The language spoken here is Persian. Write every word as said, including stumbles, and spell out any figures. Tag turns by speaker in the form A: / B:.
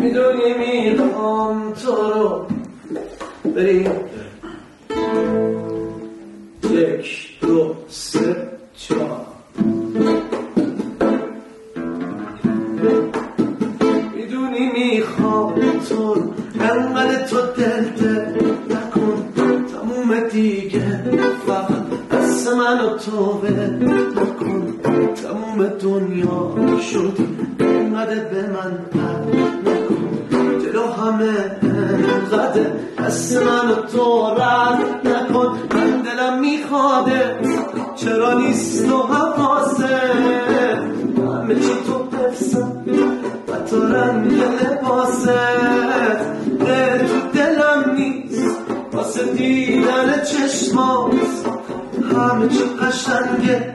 A: میدونی میخوام تو رو بریم یک دو سه چهار میدونی میخوام تو رو انقدر تو دل دل نکن تموم دیگه فقط دست من و تو ول نکن تموم دنیا شدی انقدر به من پر نکن جلو همه انقدر دست من و تو رد نکن من دلم میخواده چرا نیست و حواسه همه چی تو پرسم و تو رنگ لباسه غیر تو دلم نیست واسه دیدن چشماست همه چی قشنگه